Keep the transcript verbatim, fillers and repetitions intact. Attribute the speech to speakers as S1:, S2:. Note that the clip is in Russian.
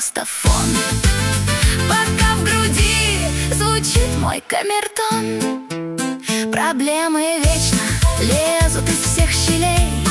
S1: просто фон. Пока в груди звучит мой камертон, проблемы вечно лезут из всех щелей.